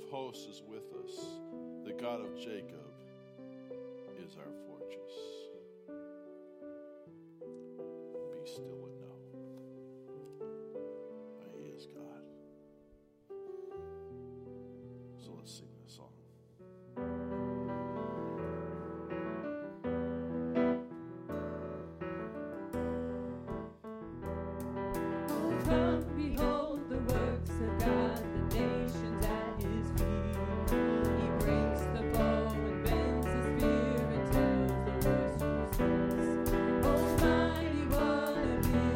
hosts is with us. The God of Jacob is our fortress. Be still and know that He is God. So let's sing this song. Come, behold the works of God, the nations at His feet. He breaks the bow and bends the spear and tells the boisterous winds, O mighty one of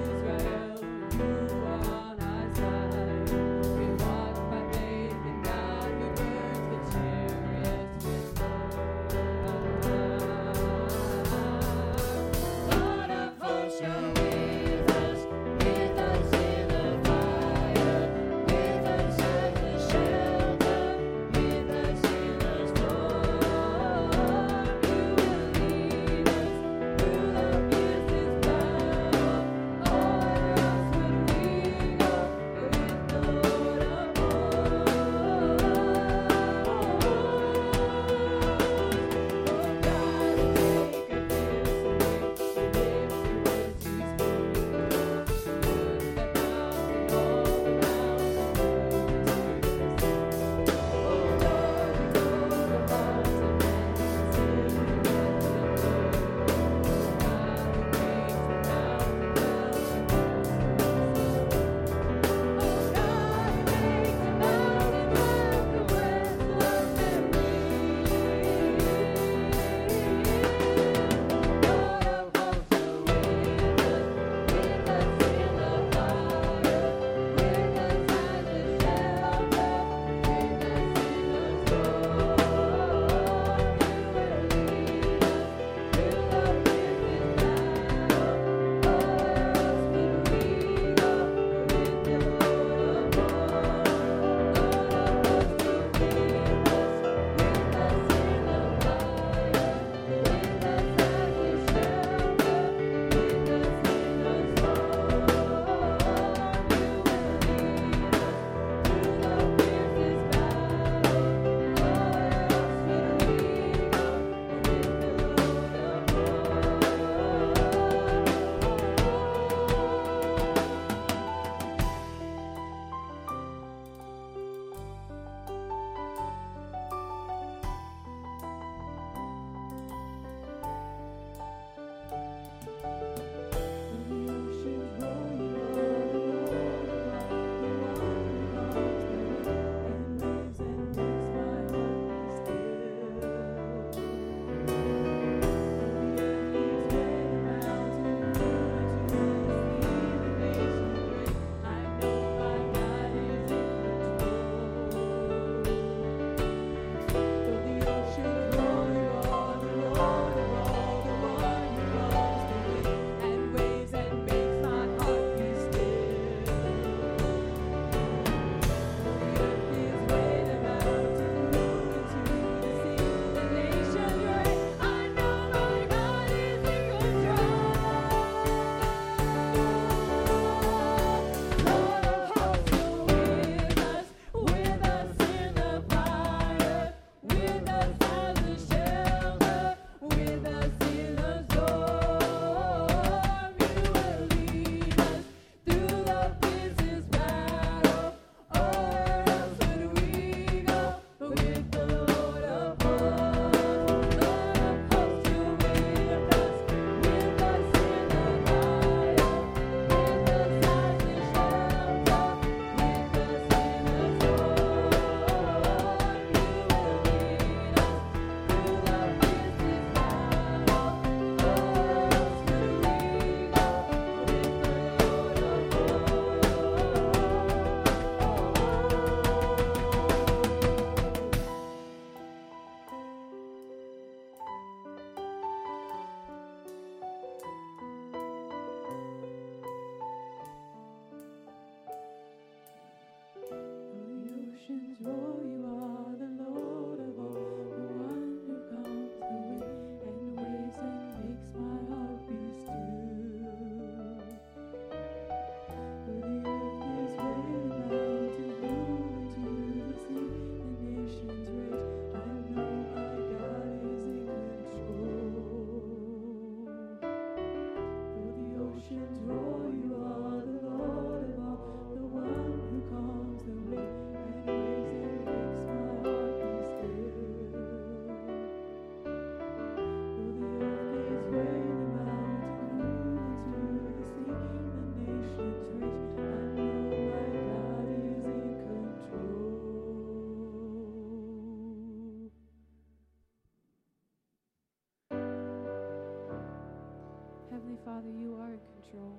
Father, you are in control.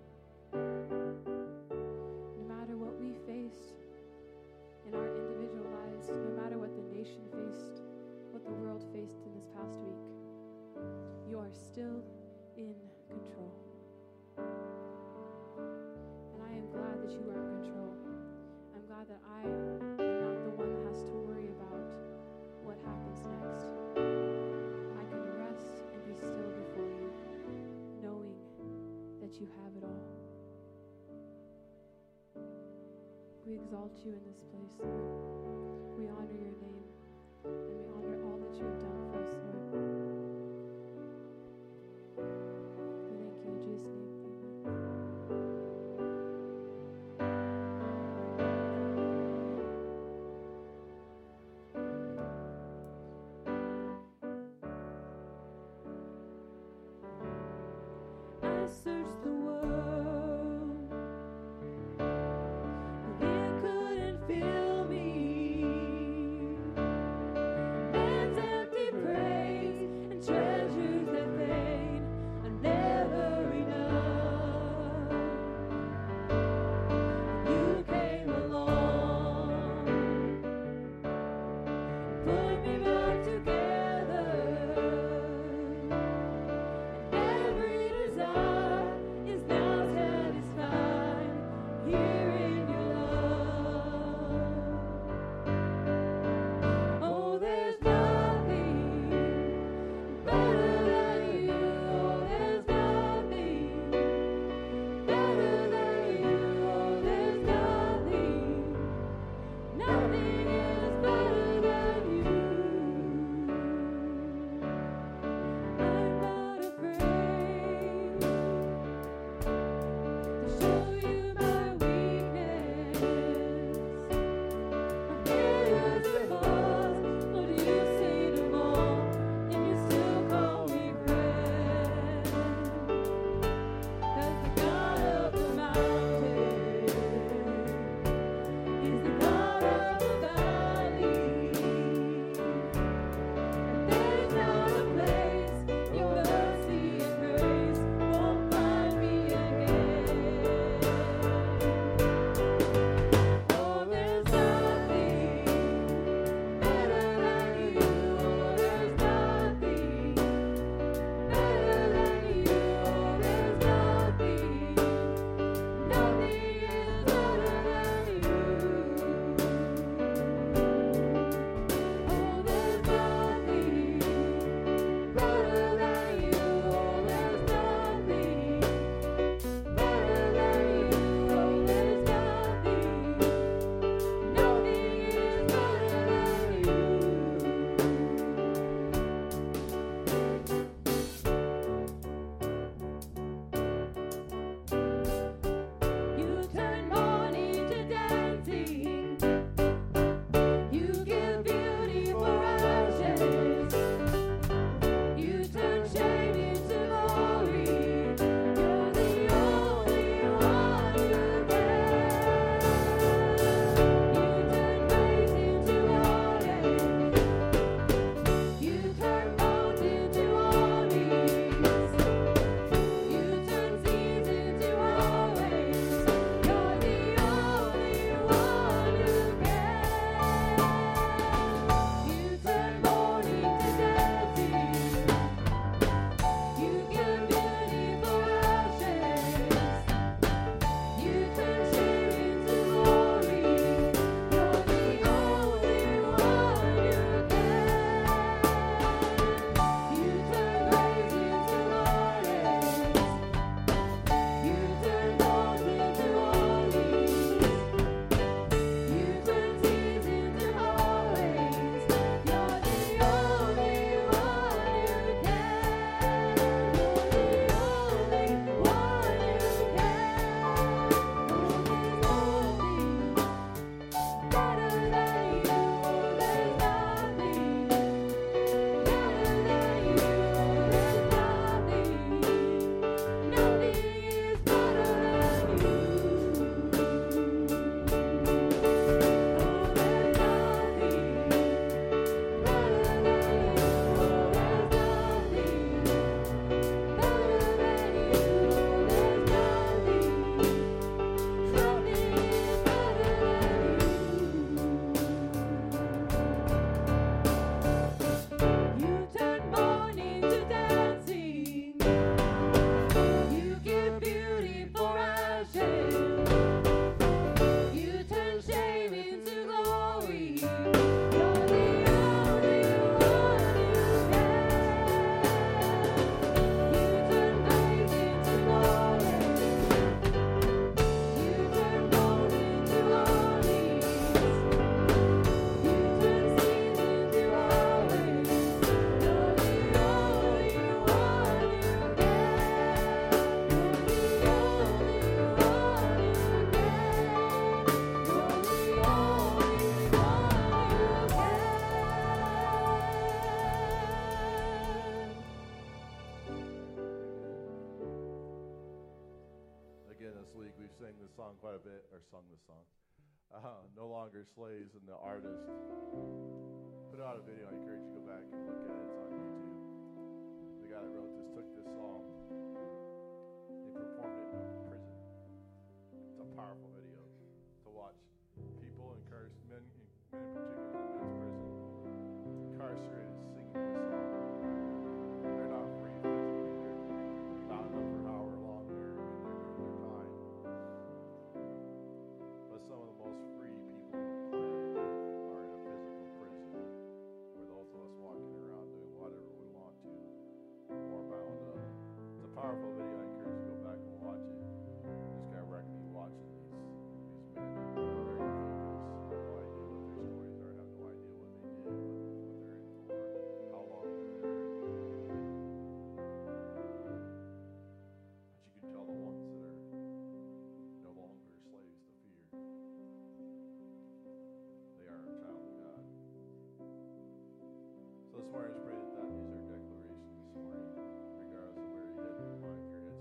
No matter what we faced in our individual lives, no matter what the nation faced, what the world faced in this past week, you are still in control. And I am glad that you are in control. I'm glad that I am not the one that has to worry about what happens next. I can rest and be still before you, knowing that you have it all. We exalt you in this place, Lord. We honor your name, and we honor all that you have done for us, Lord. We thank you in Jesus' name. Amen. I searched the world, but it couldn't fill me. Man's empty praise and treasures that fade are never enough. You came along, put me back together, and every desire week we've sang this song quite a bit, or sung this song. No Longer Slaves, and the artist put out a video. I encourage you to go back and look at it. It's on YouTube. The guy that wrote this took this song. He performed it in a prison. It's a powerful video to watch. People incarcerated, men in particular in men's prison, incarcerated, singing this song. They're not free physically. They're not enough for however long they're in their time. But some of the most free people on the planet are in a physical prison, where those of us walking around doing whatever we want to, or bound up. It's a powerful video. I encourage you to go back and watch it. Just got wrecked me watching these men. Very hopeless. No idea what their stories are. Have no idea what they did, what they're in for, how long they're there. But you can tell the ones that are no longer slaves to fear. They are a child of God. So this morning, I just pray that is our declaration this morning, regardless of where you're headed, your mind, your head.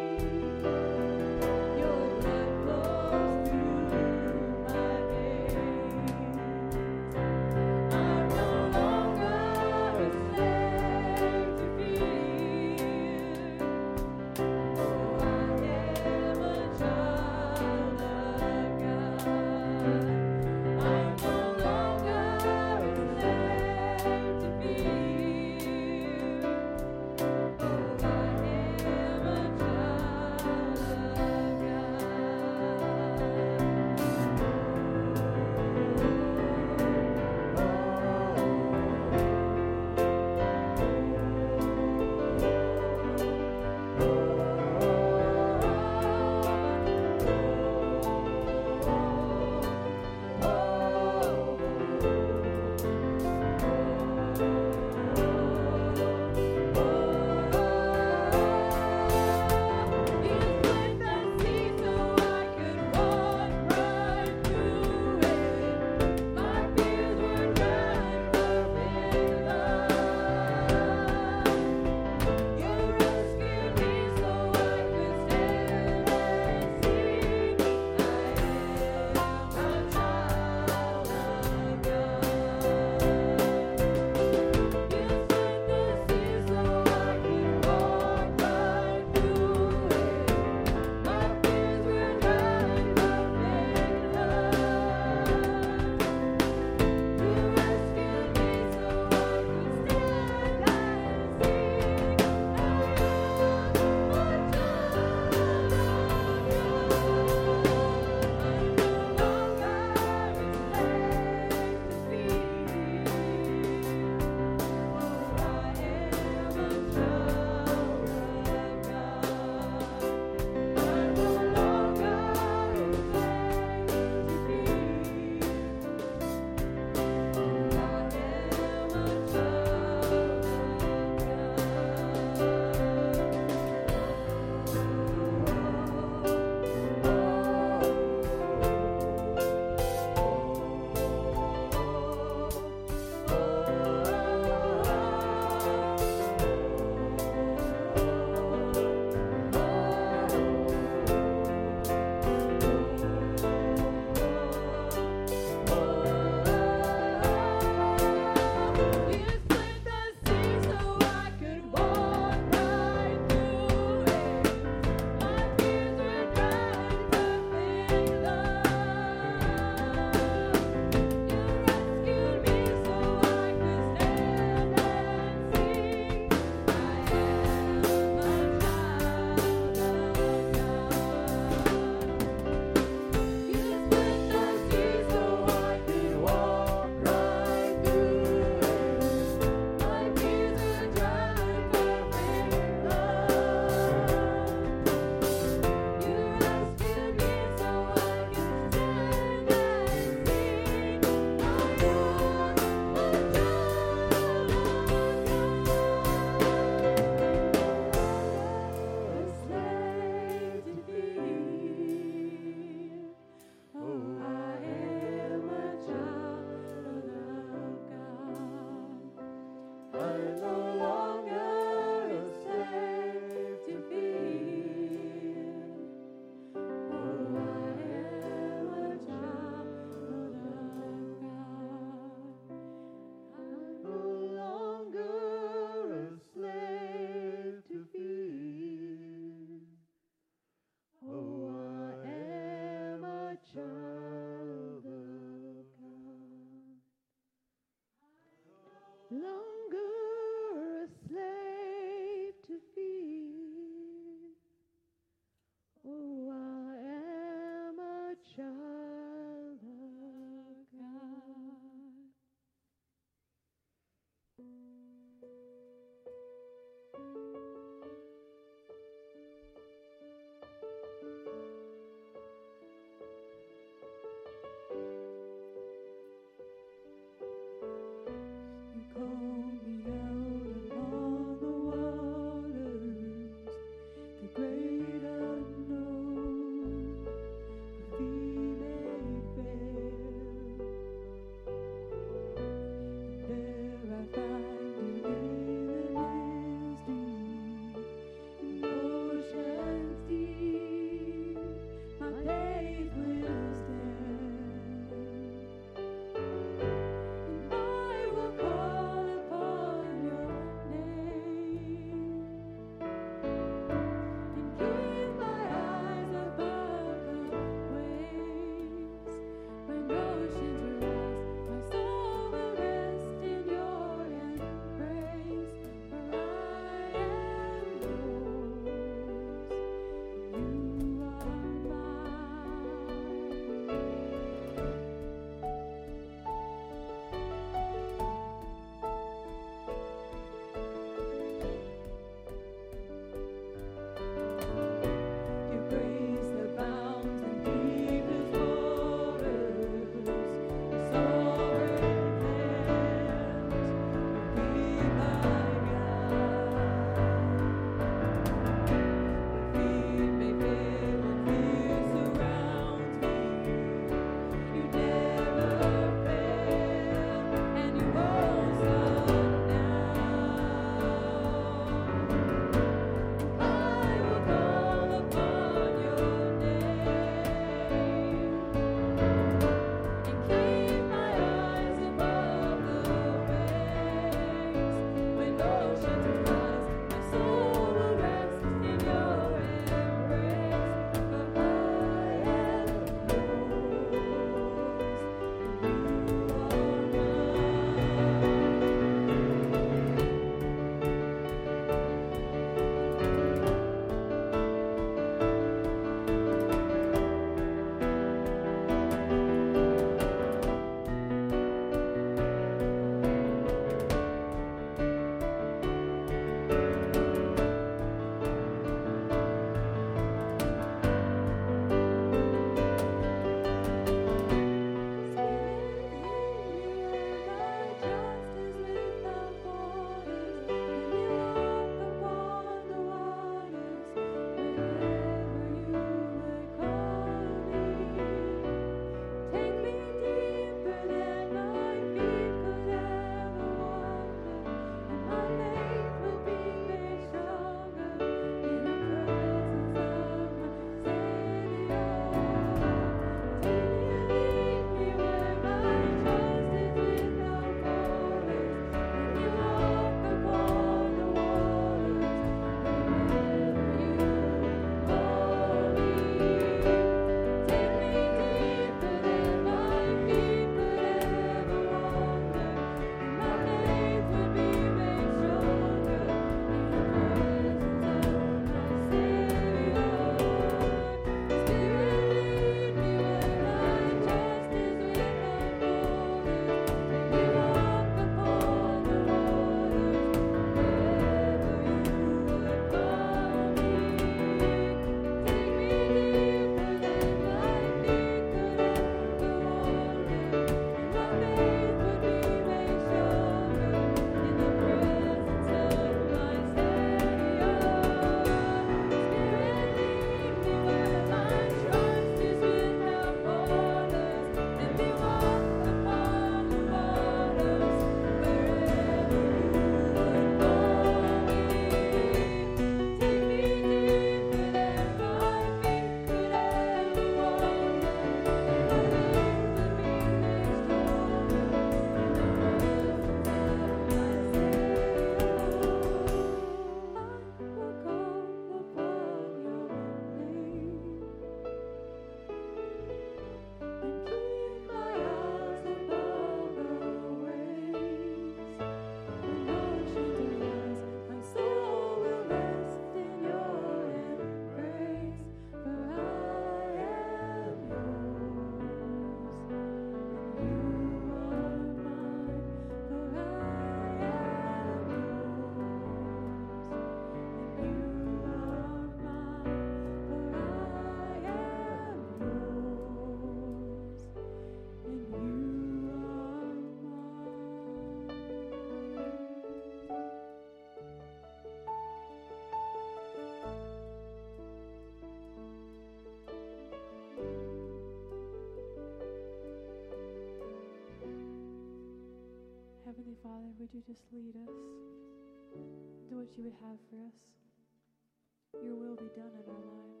Father, would you just lead us? Do what you would have for us. Your will be done in our lives.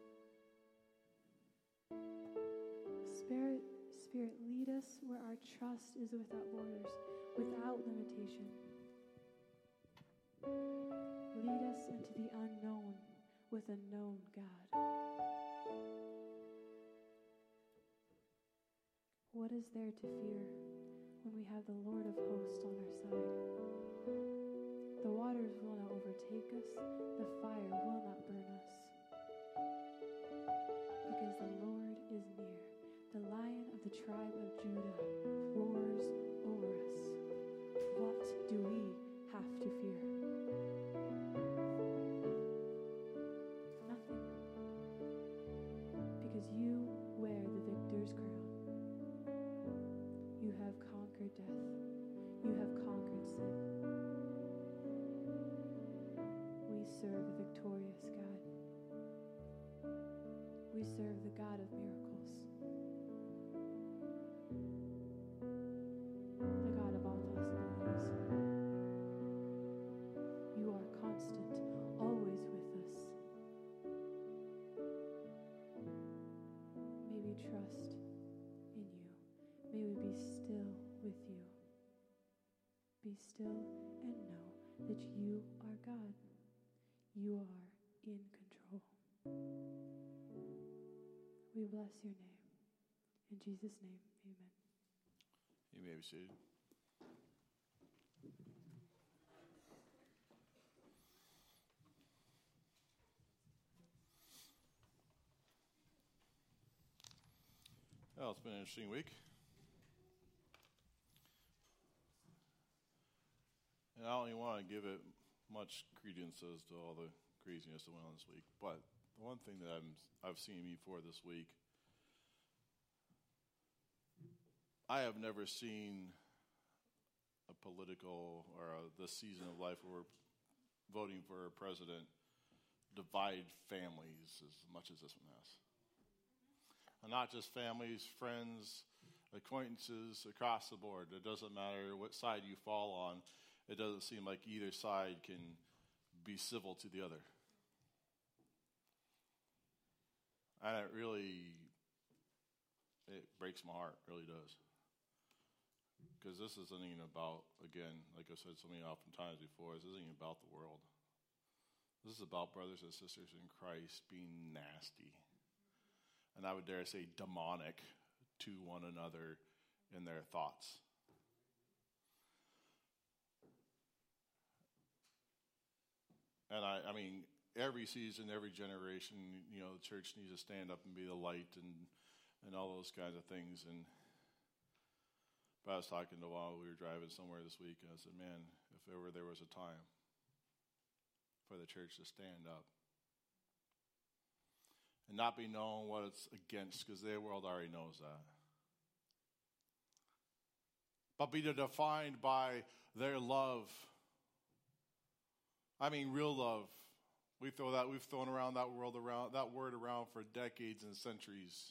Spirit, lead us where our trust is without borders, without limitation. Lead us into the unknown with a known God. What is there to fear when we have the Lord of hosts on our side? The waters will not overtake us, the fire will not burn us. Because the Lord is near. The Lion of the tribe of Judah roars over us. What do we have to fear? Nothing. Because you wear the victor's crown. You have conquered death. You have conquered sin. We serve a victorious God. We serve the God of miracles. The God of all possibilities. You are constant, always with us. May we trust in you. May we be still with you. Be still and know that you are God. You are in control. We bless your name. In Jesus' name, amen. You may be seated. Well, it's been an interesting week. And I don't even want to give it much credence as to all the craziness that went on this week. But the one thing that I've seen before this week, I have never seen a political or this season of life where we're voting for a president divide families as much as this one has. And not just families, friends, acquaintances, across the board. It doesn't matter what side you fall on. It doesn't seem like either side can be civil to the other. And it breaks my heart, it really does. Because this isn't even about, again, like I said so many oftentimes before, this isn't even about the world. This is about brothers and sisters in Christ being nasty. And I would dare say demonic to one another in their thoughts. And I mean, every season, every generation, the church needs to stand up and be the light and all those kinds of things. But I was talking to while we were driving somewhere this week, and I said, man, if ever there was a time for the church to stand up and not be known what it's against, because the world already knows that, but be defined by their love. I mean, real love. We've thrown around that word around for decades and centuries.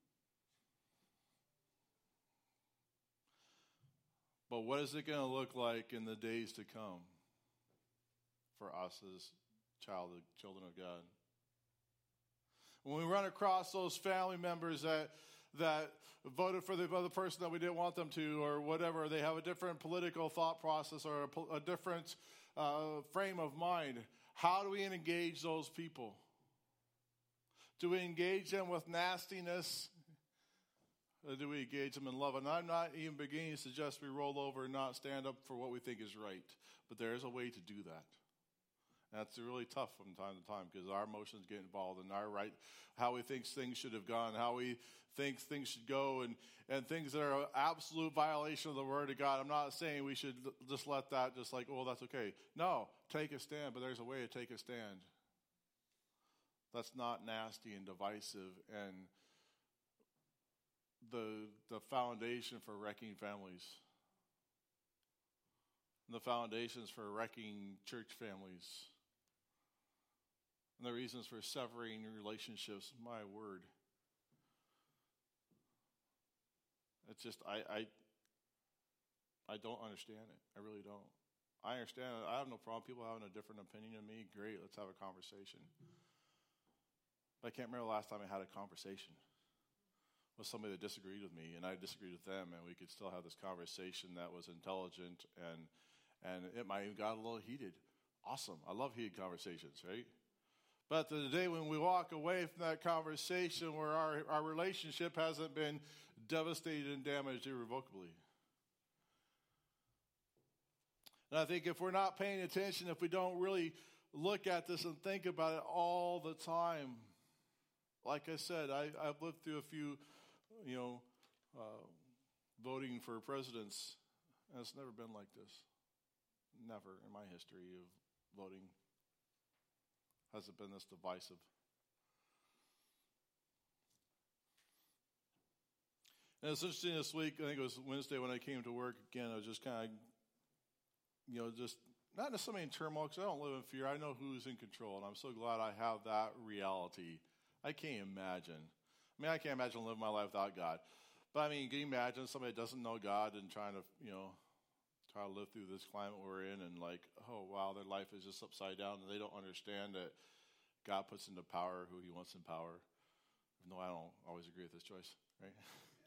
But what is it going to look like in the days to come for us as children of God? When we run across those family members that voted for the other person that we didn't want them to, or whatever, they have a different political thought process or a different frame of mind. How do we engage those people? Do we engage them with nastiness? Or do we engage them in love? And I'm not even beginning to suggest we roll over and not stand up for what we think is right. But there is a way to do that. And that's really tough from time to time because our emotions get involved in our right, how we think things should have gone, how we think things should go, and things that are an absolute violation of the Word of God. I'm not saying we should just let that just like, oh, that's okay. No, take a stand, but there's a way to take a stand. That's not nasty and divisive and the foundation for wrecking families. And the foundations for wrecking church families. And the reasons for severing relationships, my word. It's just, I don't understand it. I really don't. I understand it. I have no problem. People having a different opinion than me, great. Let's have a conversation. But I can't remember the last time I had a conversation with somebody that disagreed with me, and I disagreed with them, and we could still have this conversation that was intelligent, and it might have got a little heated. Awesome. I love heated conversations, right? But the day when we walk away from that conversation where our relationship hasn't been devastated and damaged irrevocably. And I think if we're not paying attention, if we don't really look at this and think about it all the time, like I said, I've lived through a few, voting for presidents, and it's never been like this. Never in my history of voting has it been this divisive. And it's interesting this week, I think it was Wednesday when I came to work again, I was just kind of, just not necessarily in turmoil because I don't live in fear. I know who's in control, and I'm so glad I have that reality. I can't imagine. I can't imagine living my life without God. But can you imagine somebody that doesn't know God and trying to, try to live through this climate we're in and oh, wow, their life is just upside down and they don't understand that God puts into power who he wants in power. No, I don't always agree with this choice, right?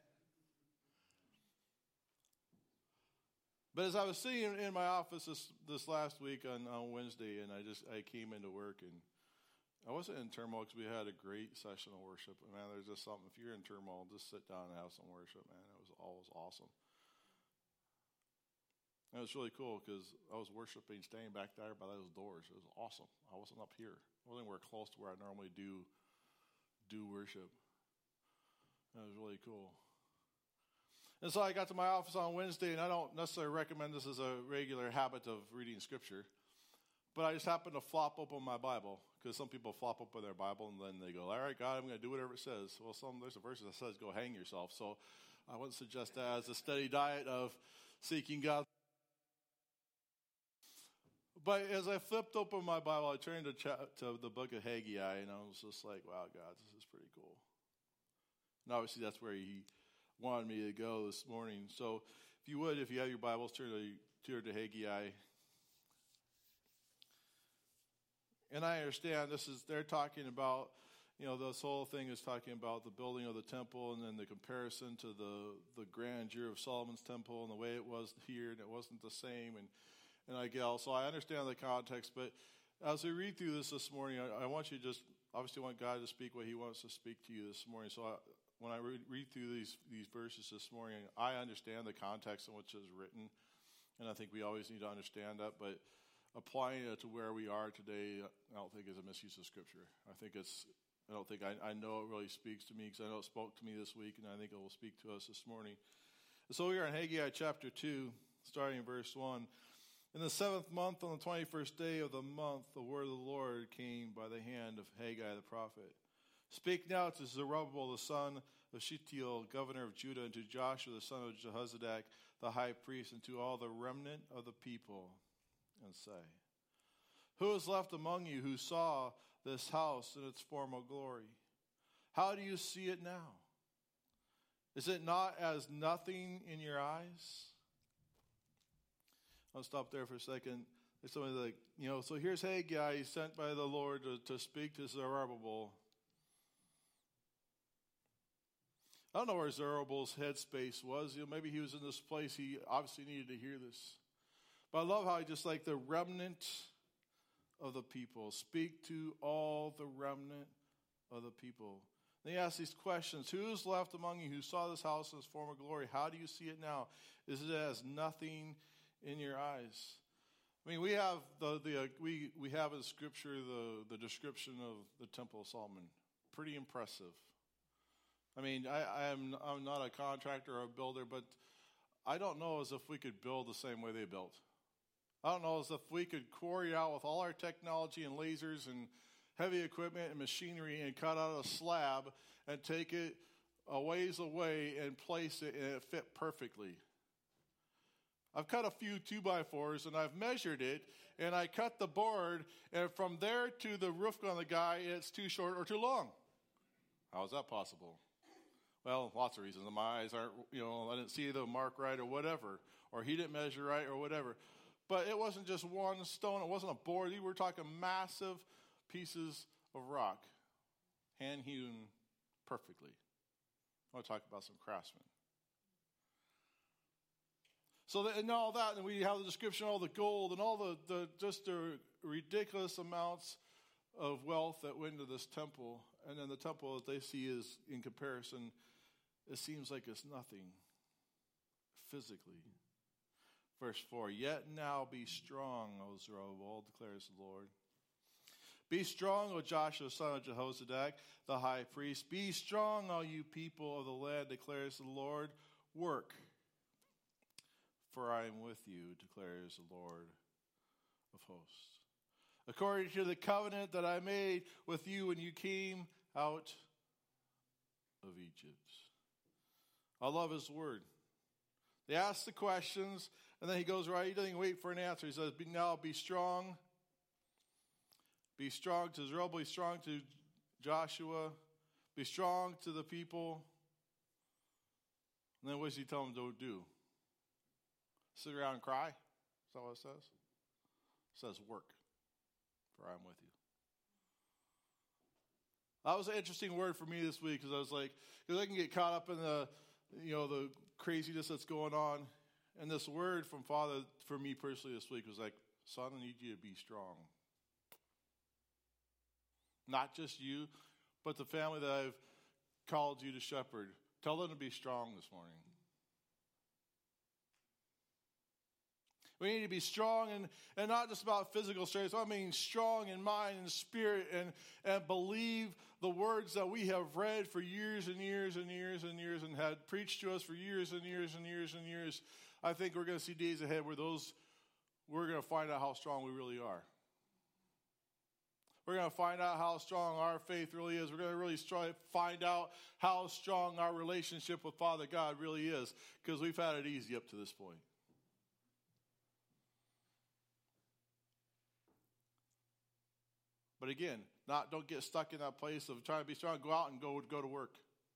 But as I was sitting in my office this last week on Wednesday, and I came into work, and I wasn't in turmoil because we had a great session of worship. Man, there's just something, if you're in turmoil, just sit down and have some worship, man. It was always awesome. And it was really cool because I was worshiping, staying back there by those doors. It was awesome. I wasn't up here. I wasn't anywhere close to where I normally do worship. And it was really cool. And so I got to my office on Wednesday, and I don't necessarily recommend this as a regular habit of reading Scripture, but I just happened to flop open my Bible, because some people flop open their Bible, and then they go, all right, God, I'm going to do whatever it says. Well, there's a verse that says go hang yourself, so I wouldn't suggest that as a steady diet of seeking God. But as I flipped open my Bible, I turned to the book of Haggai, and I was just like, wow, God, this is pretty cool. And obviously that's where he wanted me to go this morning. So if you have your Bibles, turn to Haggai. And I understand they're talking about, this whole thing is talking about the building of the temple and then the comparison to the grandeur of Solomon's temple and the way it was here, and it wasn't the same. And I understand the context, but as we read through this morning, I want you to obviously want God to speak what he wants to speak to you this morning. So when I read through these verses this morning, I understand the context in which it is written, and I think we always need to understand that, but applying it to where we are today, I don't think is a misuse of Scripture. I know it really speaks to me because I know it spoke to me this week, and I think it will speak to us this morning. So we are in Haggai chapter 2, starting in verse 1. In the 7th month, on the 21st day of the month, the word of the Lord came by the hand of Haggai the prophet. Speak now to Zerubbabel the son of Shealtiel, governor of Judah, and to Joshua the son of Jehozadak, the high priest, and to all the remnant of the people, and say, who is left among you who saw this house in its former glory? How do you see it now? Is it not as nothing in your eyes? I'll stop there for a second. There's somebody so here's Haggai, he's sent by the Lord to speak to Zerubbabel. I don't know where Zerubbabel's headspace was. Maybe he was in this place. He obviously needed to hear this. But I love how he just like the remnant of the people. Speak to all the remnant of the people. Then he asks these questions. Who is left among you who saw this house in its former glory? How do you see it now? Is it as nothing in your eyes? We have we have in Scripture the description of the Temple of Solomon. Pretty impressive. I'm not a contractor or a builder, but I don't know as if we could build the same way they built. I don't know as if we could quarry out with all our technology and lasers and heavy equipment and machinery and cut out a slab and take it a ways away and place it and it fit perfectly. I've cut a few 2x4s and I've measured it and I cut the board and from there to the roof on the guy it's too short or too long. How is that possible? Well, lots of reasons. My eyes aren't, I didn't see the mark right or whatever, or he didn't measure right or whatever. But it wasn't just one stone. It wasn't a board. We were talking massive pieces of rock, hand-hewn perfectly. I want to talk about some craftsmen. So that, and all that, and we have the description of all the gold and all the ridiculous amounts of wealth that went into this temple. And then the temple that they see is, in comparison, it seems like it's nothing physically. Verse 4, yet now be strong, O Zerubbabel, declares the Lord. Be strong, O Joshua, son of Jehozadak, the high priest. Be strong, all you people of the land, declares the Lord. Work, for I am with you, declares the Lord of hosts. According to the covenant that I made with you when you came out of Egypt. I love his word. They ask the questions, and then he goes right. He doesn't even wait for an answer. He says, now be strong. Be strong to Zerubbabel. Be strong to Joshua. Be strong to the people. And then what does he tell them to do? Sit around and cry? Is that what it says? It says work, for I am with you. That was an interesting word for me this week, because I was like, because I can get caught up in the craziness that's going on. And this word from Father, for me personally this week, was like, son, I need you to be strong. Not just you, but the family that I've called you to shepherd. Tell them to be strong this morning. We need to be strong, and not just about physical strength. I mean strong in mind and spirit, and believe the words that we have read for years and years and years and years, and had preached to us for years and years and years and years. I think we're going to see days ahead where we're going to find out how strong we really are. We're going to find out how strong our faith really is. We're going to really find out how strong our relationship with Father God really is, because we've had it easy up to this point. But again, don't get stuck in that place of trying to be strong. Go out and go to work.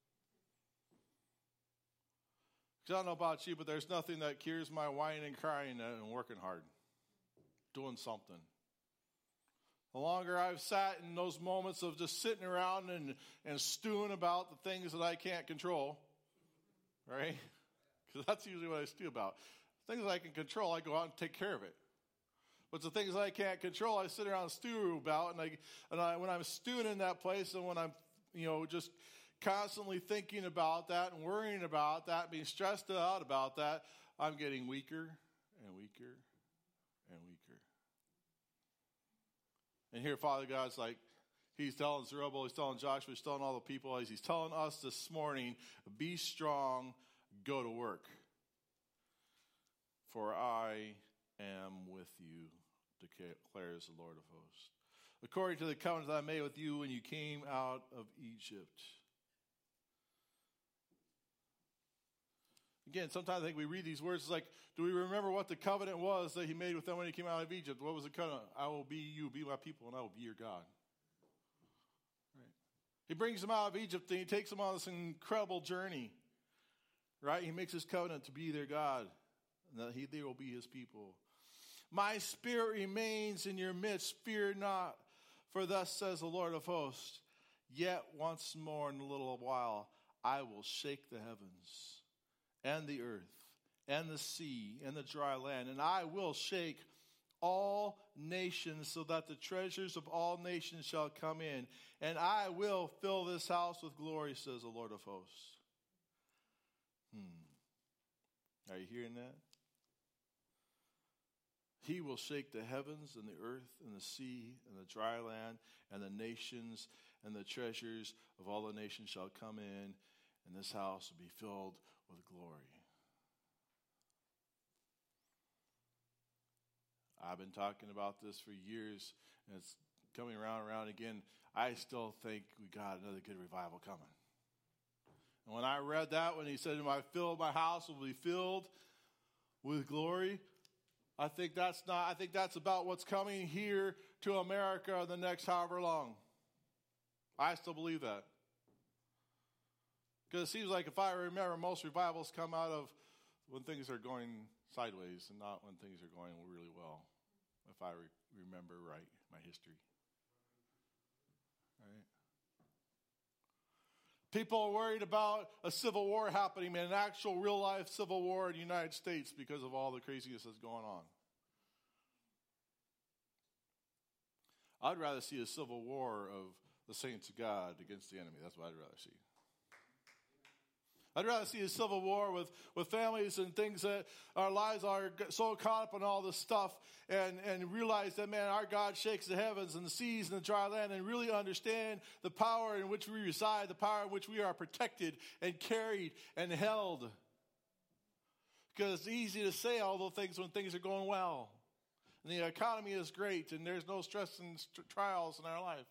Because I don't know about you, but there's nothing that cures my whining and crying and working hard, doing something. The longer I've sat in those moments of just sitting around and stewing about the things that I can't control, right? Because that's usually what I stew about. Things that I can control, I go out and take care of it. But the things that I can't control, I sit around and stew about. And when I'm stewing in that place, and when I'm, just constantly thinking about that and worrying about that, being stressed out about that, I'm getting weaker and weaker and weaker. And here, Father God's like, he's telling Zerubbabel, he's telling Joshua, he's telling all the people, he's telling us this morning, be strong, go to work. For I am with you, declares the Lord of hosts. According to the covenant that I made with you when you came out of Egypt. Again, sometimes I think we read these words, it's like, do we remember what the covenant was that he made with them when he came out of Egypt? What was the covenant? I will be you, be my people, and I will be your God. Right? He brings them out of Egypt, and he takes them on this incredible journey. Right? He makes his covenant to be their God, and that they will be his people. My spirit remains in your midst, fear not, for thus says the Lord of hosts, yet once more in a little while I will shake the heavens and the earth and the sea and the dry land, and I will shake all nations so that the treasures of all nations shall come in, and I will fill this house with glory, says the Lord of hosts. Are you hearing that? He will shake the heavens and the earth and the sea and the dry land, and the nations and the treasures of all the nations shall come in, and this house will be filled with glory. I've been talking about this for years, and it's coming around again. I still think we got another good revival coming. And when I read that, when he said, my house will be filled with glory, I think that's about what's coming here to America the next however long. I still believe that. Because it seems like if I remember, most revivals come out of when things are going sideways and not when things are going really well, if I remember right, my history. Right? People are worried about a civil war happening, an actual real-life civil war in the United States because of all the craziness that's going on. I'd rather see a civil war of the saints of God against the enemy. That's what I'd rather see. I'd rather see a civil war with families and things that our lives are so caught up in all this stuff and realize that, man, our God shakes the heavens and the seas and the dry land and really understand the power in which we reside, the power in which we are protected and carried and held. Because it's easy to say all those things when things are going well. And the economy is great and there's no stress and trials in our life.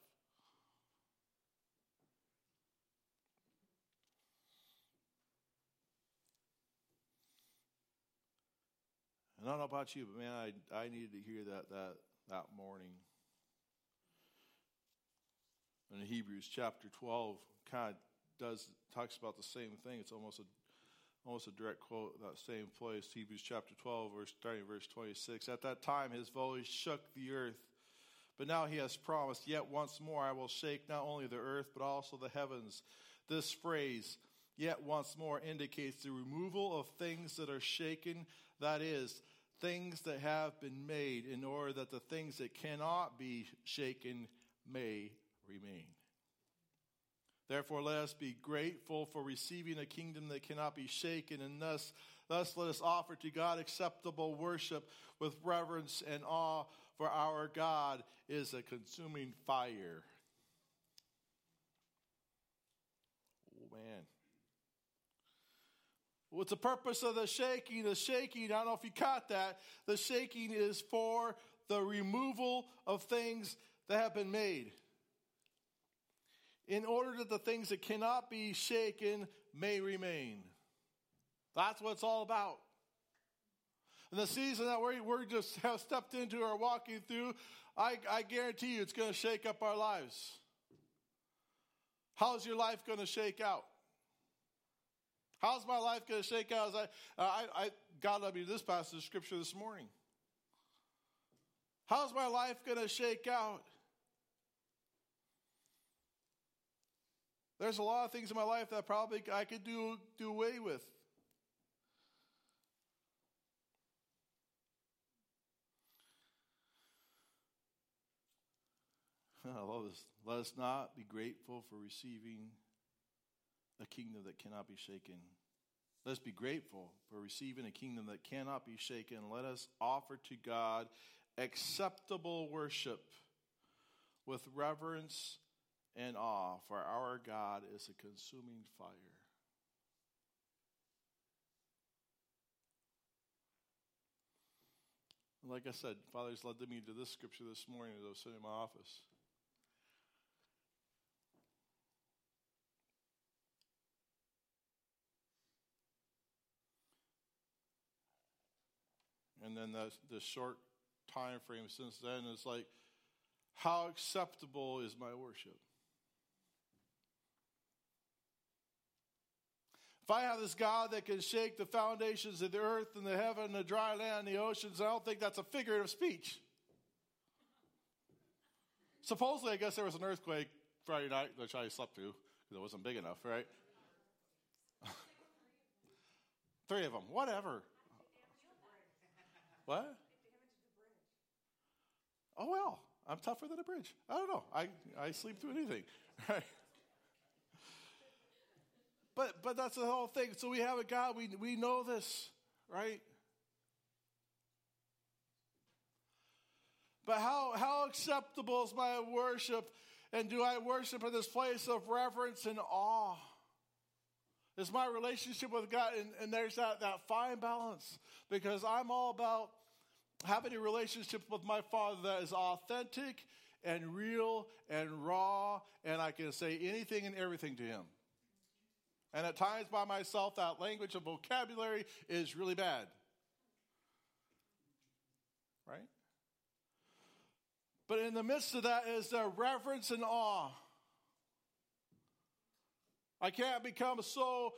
And I don't know about you, but man, I needed to hear that morning. And in Hebrews chapter 12 kind of talks about the same thing. It's almost a direct quote of that same place. Hebrews chapter 12, starting verse 26. At that time his voice shook the earth, but now he has promised, yet once more I will shake not only the earth, but also the heavens. This phrase, yet once more, indicates the removal of things that are shaken, that is, things that have been made, in order that the things that cannot be shaken may remain. Therefore, let us be grateful for receiving a kingdom that cannot be shaken, and thus let us offer to God acceptable worship with reverence and awe, for our God is a consuming fire. Oh, man. What's the purpose of the shaking? The shaking, I don't know if you caught that. The shaking is for the removal of things that have been made, in order that the things that cannot be shaken may remain. That's what it's all about. And the season that we're just have stepped into or walking through, I guarantee you it's going to shake up our lives. How's your life going to shake out? How's my life going to shake out? God led me to this passage of Scripture this morning. How's my life going to shake out? There's a lot of things in my life that probably I could do away with. I love this. Let us not be grateful for receiving a kingdom that cannot be shaken. Let us be grateful for receiving a kingdom that cannot be shaken. Let us offer to God acceptable worship with reverence and awe, for our God is a consuming fire. Like I said, Father's led me to this scripture this morning as I was sitting in my office. And then the short time frame since then is like, how acceptable is my worship? If I have this God that can shake the foundations of the earth and the heaven, the dry land, the oceans, I don't think that's a figurative speech. Supposedly, I guess there was an earthquake Friday night, which I slept through because it wasn't big enough, right? 3 of them, whatever. What? Oh, well, I'm tougher than a bridge. I don't know. I sleep through anything. Right? But that's the whole thing. So we have a God, we know this, right? But how acceptable is my worship? And do I worship in this place of reverence and awe? Is my relationship with God, and there's that fine balance, because I'm all about having a relationship with my Father that is authentic and real and raw, and I can say anything and everything to Him. And at times by myself, that language and vocabulary is really bad. Right? But in the midst of that is the reverence and awe. I can't become so,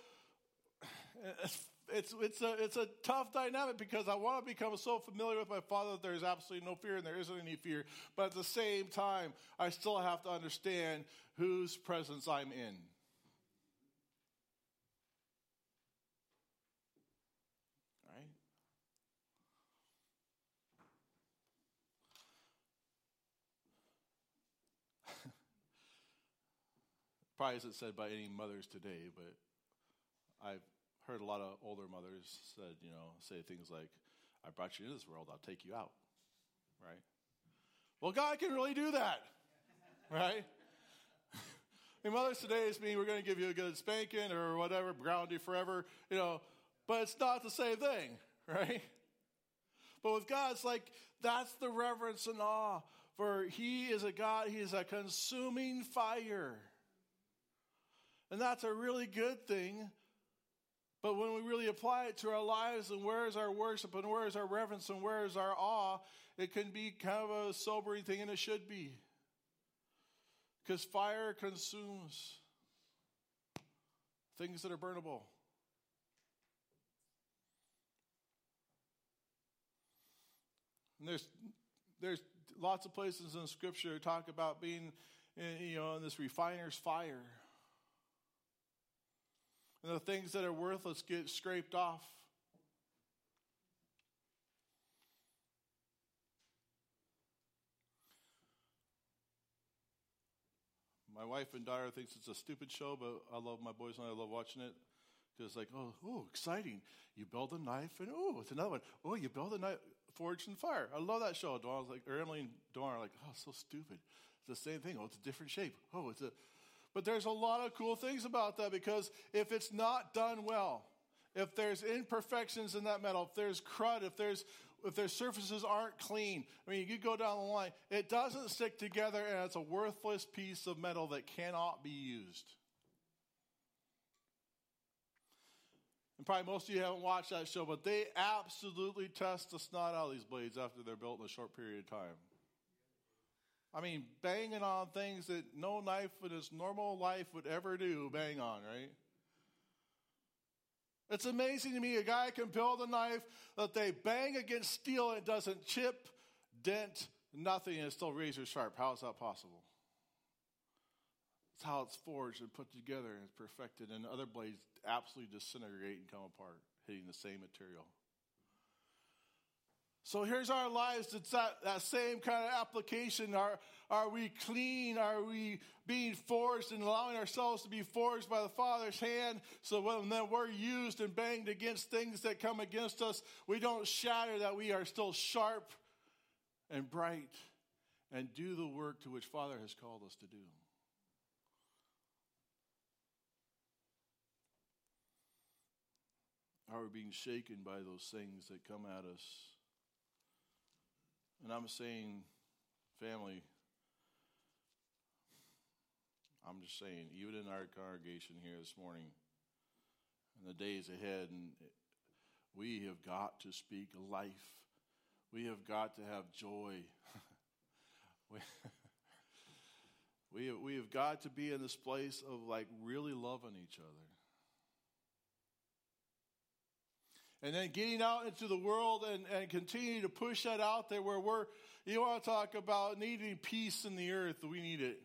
it's a tough dynamic because I want to become so familiar with my Father that there's absolutely no fear and there isn't any fear. But at the same time, I still have to understand whose presence I'm in. Right? Probably isn't said by any mothers today, but I've heard a lot of older mothers say things like, I brought you into this world, I'll take you out, right? Well, God can really do that, right? And mothers today mean we're going to give you a good spanking or whatever, ground you forever, but it's not the same thing, right? But with God, it's like, that's the reverence and awe, for He is a God, He is a consuming fire. And that's a really good thing. But when we really apply it to our lives, and where is our worship, and where is our reverence, and where is our awe, it can be kind of a sobering thing, and it should be. Because fire consumes things that are burnable. And there's lots of places in Scripture that talk about being, in this refiner's fire. And the things that are worthless get scraped off. My wife and daughter thinks it's a stupid show, but I love my boys and I love watching it. Because it's like, oh, exciting. You build a knife and, it's another one. Oh, you build a knife, forged in fire. I love that show. Emily and Dawn are like, it's so stupid. It's the same thing. It's a different shape. But there's a lot of cool things about that, because if it's not done well, if there's imperfections in that metal, if there's crud, if their surfaces aren't clean, you go down the line, it doesn't stick together, and it's a worthless piece of metal that cannot be used. And probably most of you haven't watched that show, but they absolutely test the snot out of these blades after they're built in a short period of time. Banging on things that no knife in its normal life would ever do, bang on, right? It's amazing to me, a guy can build a knife that they bang against steel and it doesn't chip, dent, nothing, and it's still razor sharp. How is that possible? It's how it's forged and put together and it's perfected, and other blades absolutely disintegrate and come apart, hitting the same material. So here's our lives. It's that same kind of application. Are we clean? Are we being forged and allowing ourselves to be forged by the Father's hand, so when we're used and banged against things that come against us, we don't shatter, that we are still sharp and bright and do the work to which Father has called us to do. Are we being shaken by those things that come at us? And I'm saying, family, I'm just saying, even in our congregation here this morning, in the days ahead, and we have got to speak life. We have got to have joy. we have got to be in this place of really loving each other. And then getting out into the world and continue to push that out there where you want to talk about needing peace in the earth. We need it.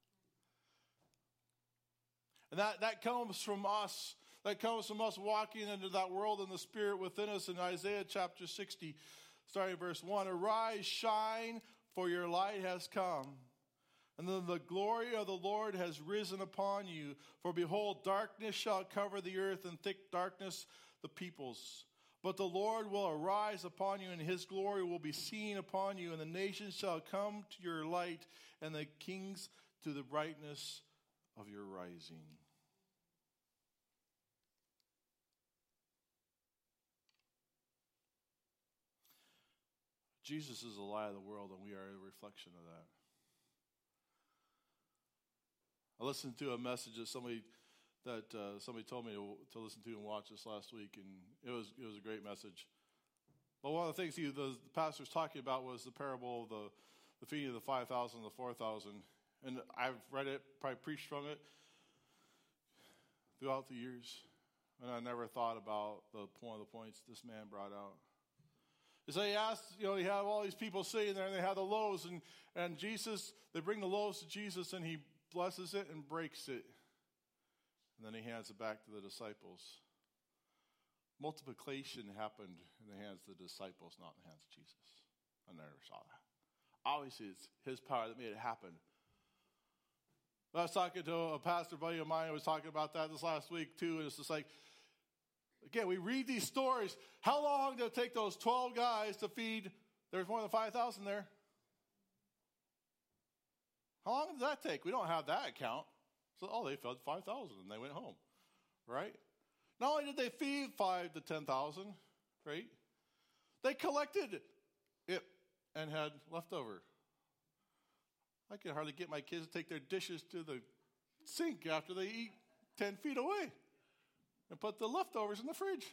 And that comes from us. That comes from us walking into that world in the Spirit within us. In Isaiah chapter 60, starting verse 1, "Arise, shine, for your light has come. And then the glory of the Lord has risen upon you. For behold, darkness shall cover the earth, and thick darkness the peoples. But the Lord will arise upon you, and his glory will be seen upon you. And the nations shall come to your light, and the kings to the brightness of your rising." Jesus is the light of the world, and we are a reflection of that. I listened to a message that somebody told me to listen to and watch this last week, and it was a great message. But one of the things the pastor was talking about was the parable of the feeding of the 5,000 and the 4,000. And I've read it, probably preached from it. throughout the years. And I never thought about one of the points this man brought out. So he asked, you have all these people sitting there, and they have the loaves, and Jesus, they bring the loaves to Jesus, and he blesses it and breaks it. And then he hands it back to the disciples. Multiplication happened in the hands of the disciples, not in the hands of Jesus. I never saw that. Obviously, it's his power that made it happen. I was talking to a pastor buddy of mine who was talking about that this last week, too, and it's just like, again, we read these stories. How long did it take those 12 guys to feed? There's more than 5,000 there. How long did that take? We don't have that account. So, they fed 5,000 and they went home, right? Not only did they feed 5,000 to 10,000, right? They collected it and had leftover. I can hardly get my kids to take their dishes to the sink after they eat 10 feet away and put the leftovers in the fridge.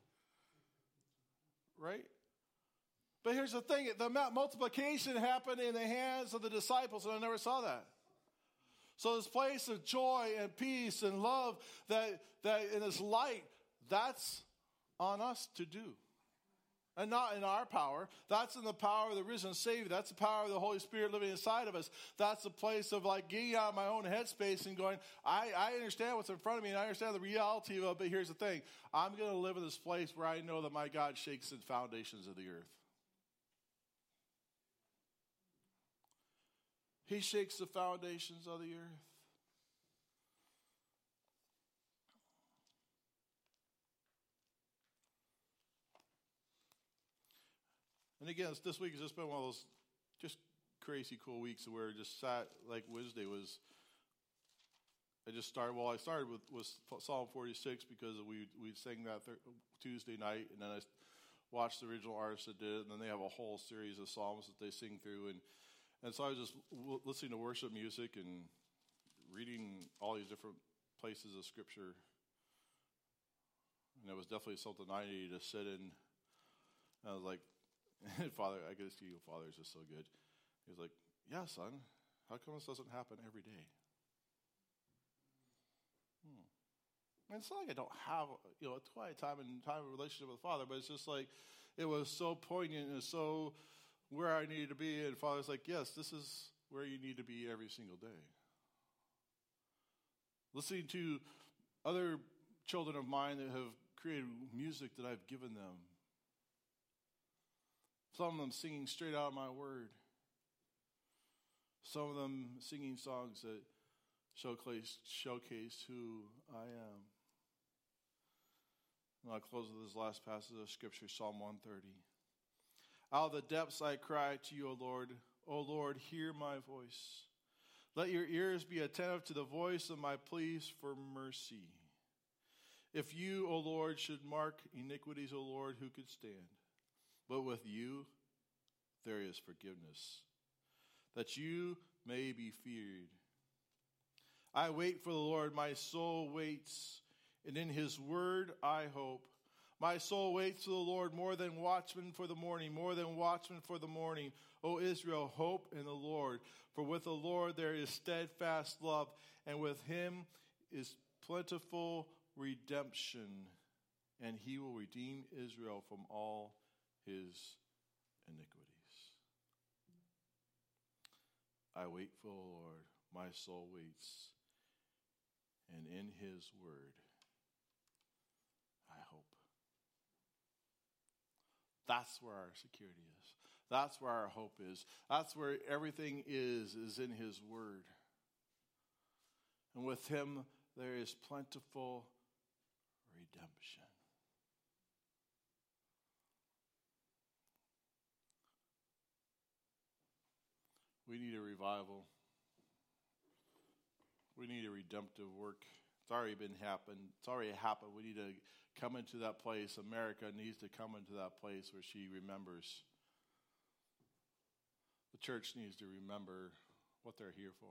Right? But here's the thing. The multiplication happened in the hands of the disciples, and I never saw that. So this place of joy and peace and love that in this light, that's on us to do. And not in our power. That's in the power of the risen Savior. That's the power of the Holy Spirit living inside of us. That's the place of getting out of my own headspace and going, I understand what's in front of me and I understand the reality of it, but here's the thing. I'm going to live in this place where I know that my God shakes the foundations of the earth. He shakes the foundations of the earth. And again, this week has just been one of those just crazy cool weeks where I just sat, like Wednesday was, I started with Psalm 46 because we sang that Tuesday night, and then I watched the original artists that did it, and then they have a whole series of psalms that they sing through, and so I was just listening to worship music and reading all these different places of Scripture, and it was definitely something I needed to sit in. And I was like, Father, I guess you, Father, is just so good. He was like, yeah, son, how come this doesn't happen every day? And it's not like I don't have, a quiet time and time of relationship with the Father, but it's just like, it was so poignant and so where I needed to be. And Father's like, yes, this is where you need to be every single day. Listening to other children of mine that have created music that I've given them. Some of them singing straight out of my word. Some of them singing songs that showcase who I am. And I'll close with this last passage of Scripture, Psalm 130. Out of the depths I cry to you, O Lord. O Lord, hear my voice. Let your ears be attentive to the voice of my pleas for mercy. If you, O Lord, should mark iniquities, O Lord, who could stand? But with you there is forgiveness, that you may be feared. I wait for the Lord, my soul waits, and in his word I hope. My soul waits for the Lord more than watchmen for the morning, more than watchmen for the morning. O Israel, hope in the Lord. For with the Lord there is steadfast love, and with him is plentiful redemption, and he will redeem Israel from all his iniquities. I wait for the Lord, my soul waits, and in his word I hope. That's where our security is. That's where our hope is. That's where everything is in his word. And with him there is plentiful redemption. We need a revival. We need a redemptive work. It's already happened. It's already happened. We need to come into that place. America needs to come into that place where she remembers. The church needs to remember what they're here for.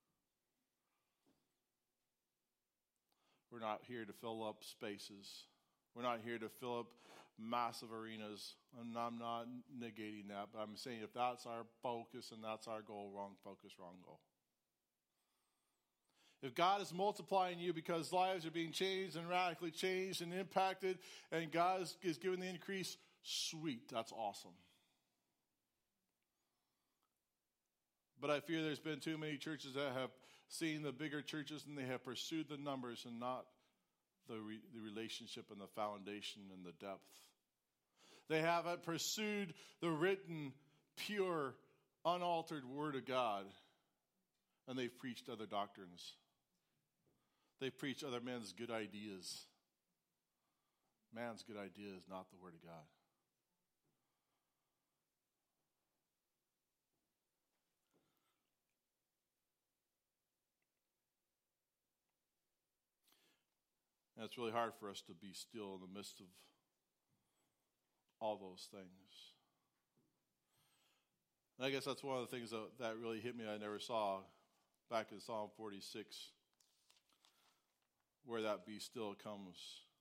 We're not here to fill up spaces. We're not here to fill up massive arenas. And I'm not negating that, but I'm saying if that's our focus and that's our goal, wrong focus, wrong goal. If God is multiplying you because lives are being changed and radically changed and impacted, and God is giving the increase, sweet, that's awesome. But I fear there's been too many churches that have seen the bigger churches and they have pursued the numbers and not the relationship and the foundation and the depth. They haven't pursued the written, pure, unaltered Word of God, and they've preached other doctrines. They've preached other men's good ideas. Man's good idea is not the Word of God. And it's really hard for us to be still in the midst of all those things. And I guess that's one of the things that really hit me I never saw back in Psalm 46, where that be still comes.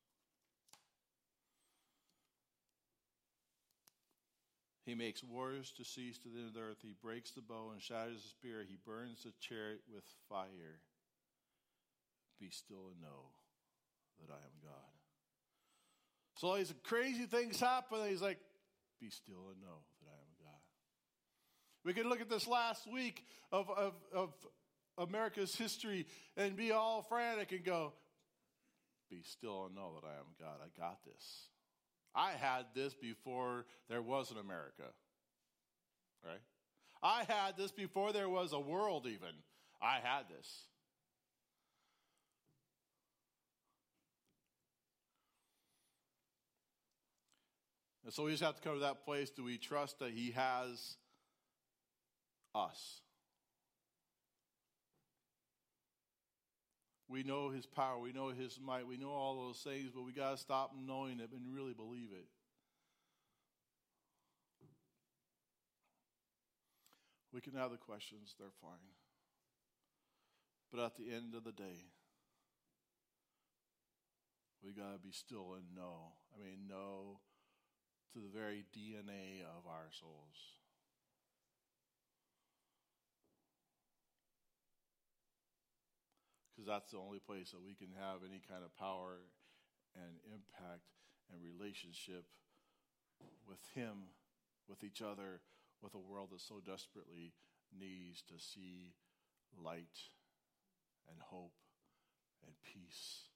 He makes wars to cease to the end of the earth. He breaks the bow and shatters the spear. He burns the chariot with fire. Be still and know that I am God. So all these crazy things happen, and he's like, be still and know that I am God. We could look at this last week of America's history and be all frantic and go, be still and know that I am God. I got this. I had this before there was an America. Right? I had this before there was a world even. I had this. And so we just have to come to that place. Do we trust that he has us? We know his power. We know his might. We know all those things, but we got to stop knowing it and really believe it. We can have the questions. They're fine. But at the end of the day, we got to be still and know. Know to the very DNA of our souls. Because that's the only place that we can have any kind of power and impact and relationship with him, with each other, with a world that so desperately needs to see light and hope and peace.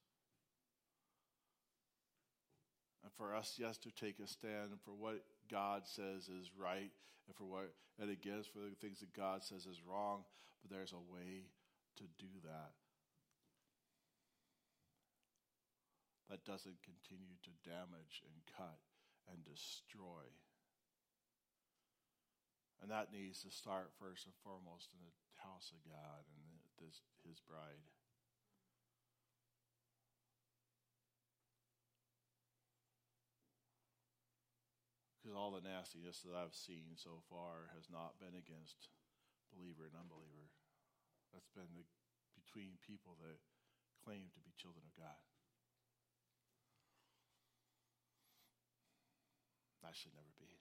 And for us, yes, to take a stand for what God says is right and against for the things that God says is wrong. But there's a way to do that that doesn't continue to damage and cut and destroy. And that needs to start first and foremost in the house of God and his bride. Because all the nastiness that I've seen so far has not been against believer and unbeliever. That's been between people that claim to be children of God. That should never be.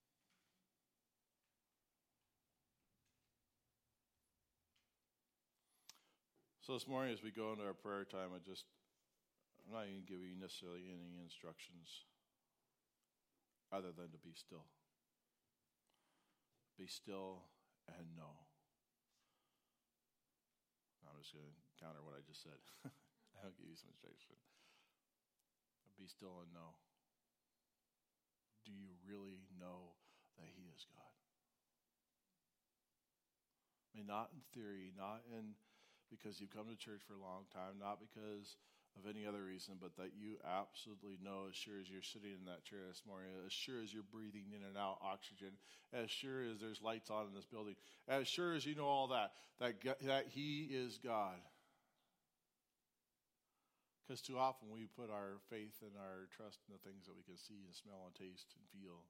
So this morning as we go into our prayer time, I'm not even giving you necessarily any instructions other than to be still. Be still and know. I'm just going to counter what I just said. I'll give you some instruction. Be still and know. Do you really know that he is God? Not in theory, not in because you've come to church for a long time, not because of any other reason, but that you absolutely know, as sure as you're sitting in that chair this morning, as sure as you're breathing in and out oxygen, as sure as there's lights on in this building, as sure as you know all that he is God. Because too often we put our faith and our trust in the things that we can see and smell and taste and feel.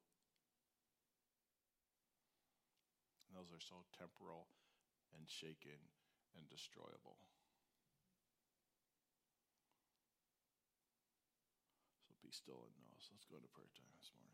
And those are so temporal and shaken and destroyable. So be still and know. So let's go to prayer time this morning.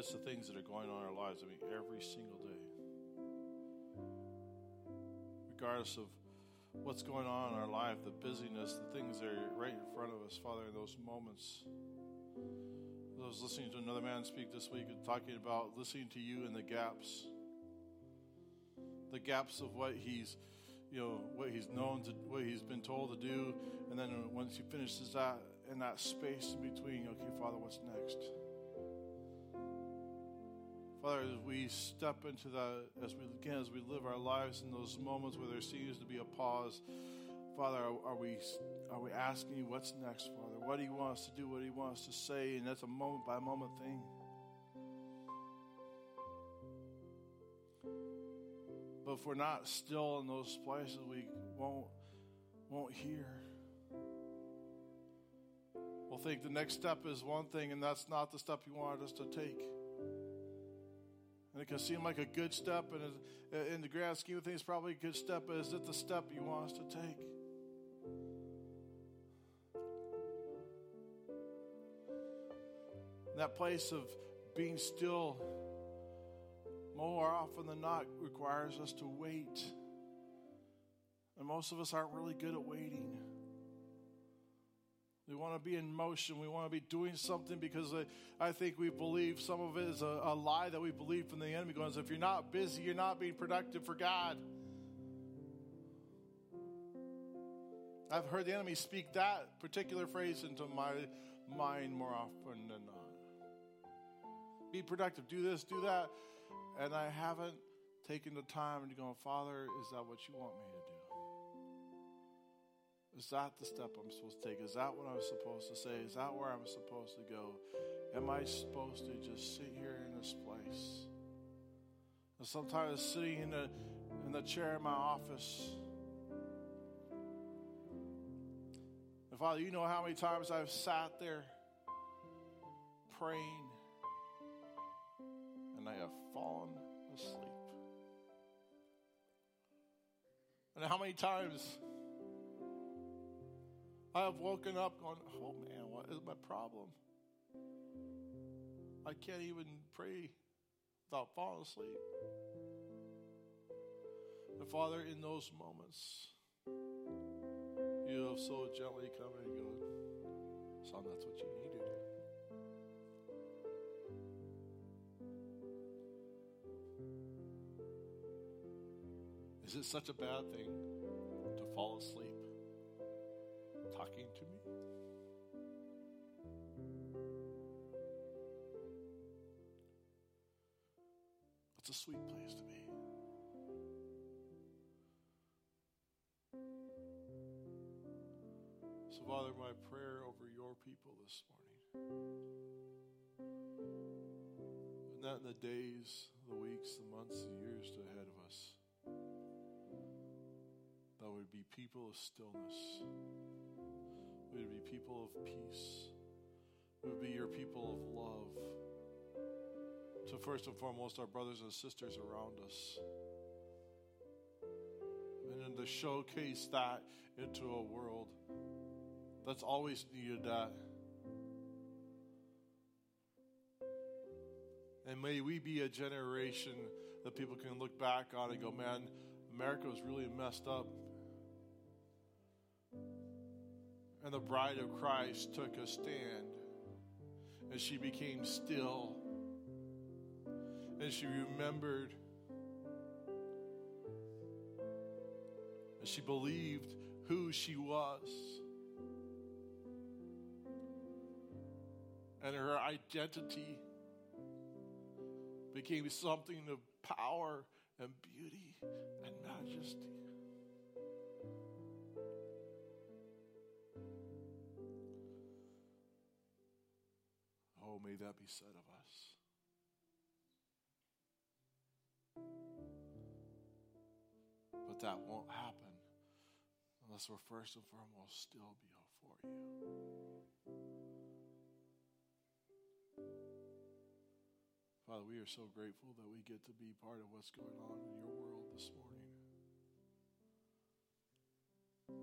midst of things that are going on in our lives. I mean, every single day. Regardless of what's going on in our life, the busyness, the things that are right in front of us, Father, in those moments. I was listening to another man speak this week talking about listening to you in the gaps. The gaps of what he's known to, what he's been told to do. And then once he finishes that, in that space in between, okay, Father, what's next? Father, as we step into that, as we live our lives in those moments where there seems to be a pause, Father, are we asking you what's next, Father? What do you want us to do? What do you want us to say? And that's a moment by moment thing. But if we're not still in those places, we won't hear. We'll think the next step is one thing, and that's not the step you wanted us to take. And it can seem like a good step, and in the grand scheme of things, probably a good step, but is it the step you want us to take? And that place of being still, more often than not, requires us to wait. And most of us aren't really good at waiting. We want to be in motion. We want to be doing something because I think we believe some of it is a lie that we believe from the enemy, going, if you're not busy, you're not being productive for God. I've heard the enemy speak that particular phrase into my mind more often than not. Be productive, do this, do that. And I haven't taken the time to go, Father, is that what you want me to do? Is that the step I'm supposed to take? Is that what I'm supposed to say? Is that where I'm supposed to go? Am I supposed to just sit here in this place? And sometimes sitting in the chair in my office. And Father, you know how many times I've sat there praying and I have fallen asleep. And how many times I have woken up going, oh man, what is my problem? I can't even pray without falling asleep. And Father, in those moments, you have so gently come in and go, son, that's what you need to do. Is it such a bad thing to fall asleep talking to me? It's a sweet place to be. So, Father, my prayer over your people this morning, and that in the days, the weeks, the months, the years ahead of us, that would be people of stillness. We would be people of peace. We would be your people of love. So first and foremost, our brothers and sisters around us. And then to showcase that into a world that's always needed that. And may we be a generation that people can look back on and go, man, America was really messed up. And the bride of Christ took a stand. And she became still. And she remembered. And she believed who she was. And her identity became something of power and beauty and majesty. Oh, may that be said of us. But that won't happen unless we're first and foremost still before you. Father, we are so grateful that we get to be part of what's going on in your world this morning.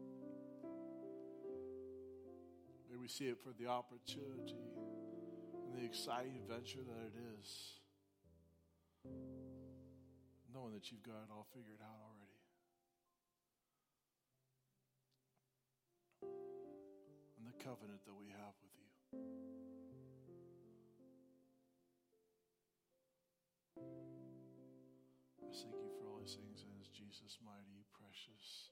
May we see it for the opportunity and the exciting adventure that it is, knowing that you've got it all figured out already. And the covenant that we have with you. I thank you for all these things in Jesus' mighty, precious,